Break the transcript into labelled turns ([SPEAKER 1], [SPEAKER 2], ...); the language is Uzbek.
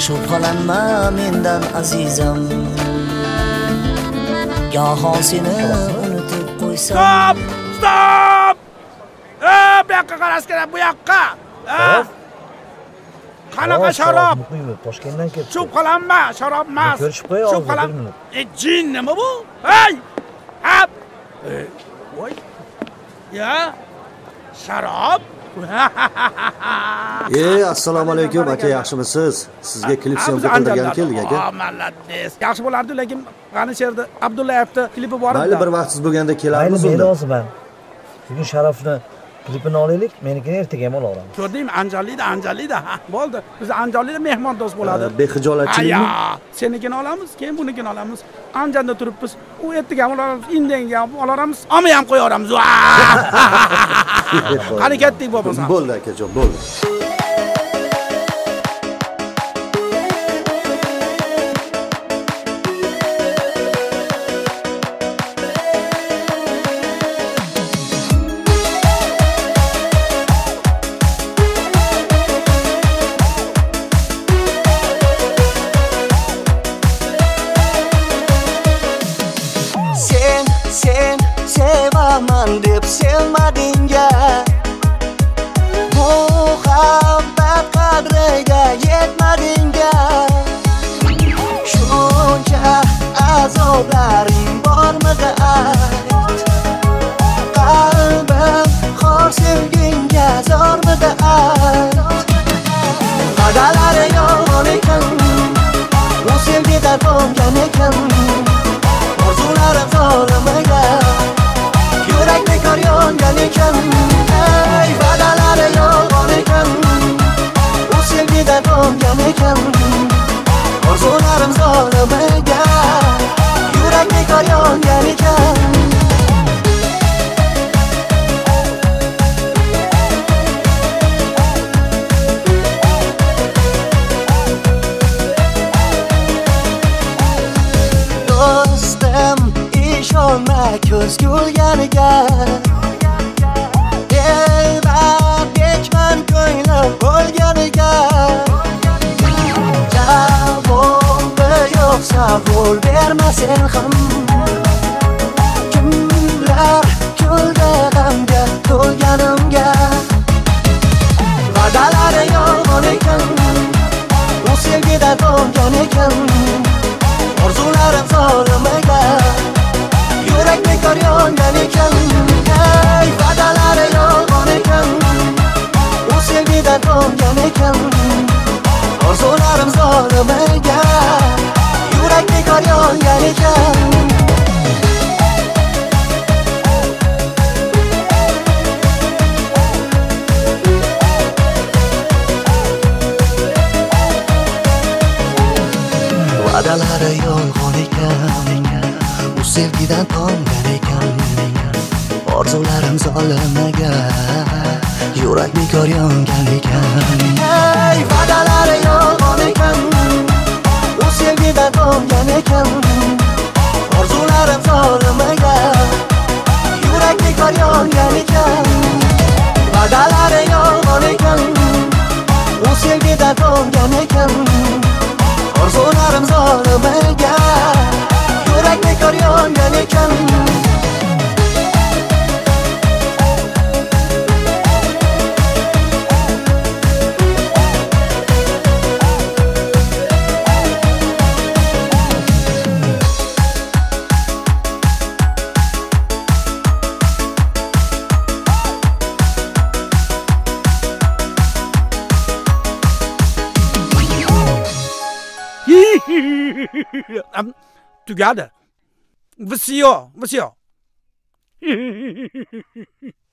[SPEAKER 1] Shubhalanma mendan azizam, goho seni unutib qo'ysam.
[SPEAKER 2] Stop! Bu yoqqa qarash kerak, bu yoqqa. Qanaqa sharob?
[SPEAKER 3] Toshkentdan keldi.
[SPEAKER 2] Shubhalanma, sharob emas.
[SPEAKER 3] Ko'rishib qo'y,
[SPEAKER 2] Shubhalan. Jin nima bu? Hey! Hap! Voy. Ya? Sharob?
[SPEAKER 4] Assalomu alaykum aka, yaxshimisiz? Sizga klip syomka qildirgani keldik aka.
[SPEAKER 2] Malades. Yaxshi bo'lardi, lekin qani sherda Abdullayevni klipi bor edi.
[SPEAKER 4] Mayli, bir vaqtsiz bo'lganda kelamiz
[SPEAKER 3] unda.
[SPEAKER 4] Mayli,
[SPEAKER 3] men roziman. Bugun Sharofni klipini olaylik, menikini ertaga ham olaveramiz.
[SPEAKER 2] Ko'rdingmi, Anjalida. Bo'ldi. Biz Anjalida mehmon do'st bo'ladi.
[SPEAKER 4] Bexijolatchilikmi?
[SPEAKER 2] Senikini olamiz, keyin bunikini olamiz. Anjanda turibmiz. U ertaga ham olamiz, indanga ham olamiz, olma ham qo'yaveramiz. Qani ketdik bo'lmasa.
[SPEAKER 4] Bo'ldi akajon, bo'ldi.
[SPEAKER 1] Sevaman deb sevmadingga, muhabbat qadriga yetmadingga, shuncha azoblaring bormidi ayt, qalbim xor sevgingga zormidi ayt, va'dalari yolg'on ekan, bu sevgida to'ngan ekan, orzularim zo'rmaga, yurak bekor yongan ekan, ey va'dalari yolg'on ekan, u sevgida to'ngan ekan, orzularim zo'rmaga, yurak bekor yongan ekan. Ishonma ko'z ko'rganiga, elbadekman ko'nglim o'lganiga, javobi yo'q savol berma sen ham, kimlar kuldi g'amga to'lganimga, va'dalari yolg'on ekan, u sevgida to'ngan ekan, orzularim zo'rmaga, yurak bekor yongan ekan, ey va'dalari yolg'on ekan, u sevgida to'ngan ekan, orzularim zo'rmaga, yurak bekor yongan ekan. Va'dalari yolg'on ekan, u sevgidan to'ngan ekan, orzularim zolimaga, yurak bekor yongan ekan, ey va'dalari yolg'on ekan, u sevgidan to'ngan ekan, orzularim zolimaga, yurak bekor yongan ekan, va'dalari yolg'on ekan, u sevgidan to'ngan ekan, orzularim zolimaga, yurak bekor yongan ekan.
[SPEAKER 2] Tugadi. Visiyo.